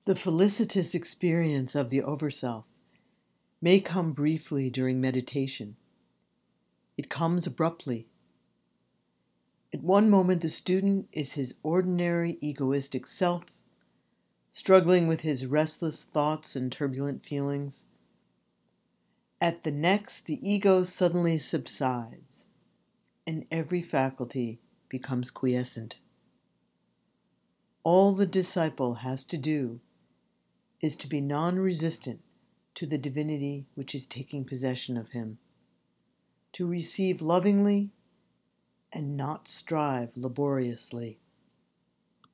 The felicitous experience of the Overself may come briefly during meditation. It comes abruptly. At one moment, the student is his ordinary egoistic self, struggling with his restless thoughts and turbulent feelings. At the next, the ego suddenly subsides, and every faculty becomes quiescent. All the disciple has to do is to be non-resistant to the divinity which is taking possession of him, to receive lovingly and not strive laboriously.